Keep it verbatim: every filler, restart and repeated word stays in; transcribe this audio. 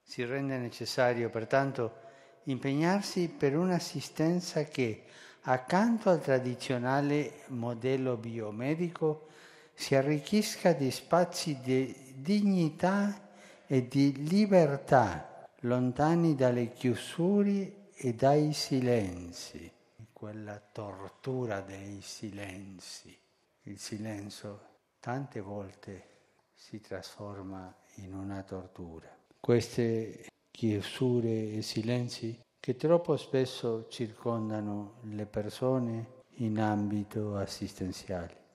Si rende necessario, pertanto, impegnarsi per un'assistenza che, accanto al tradizionale modello biomedico, si arricchisca di spazi di dignità e di libertà, lontani dalle chiusure e dai silenzi, quella tortura dei silenzi. Il silenzio tante volte si trasforma in una tortura. Queste chiusure e silenzi che troppo spesso circondano le persone in ambito assistenziale.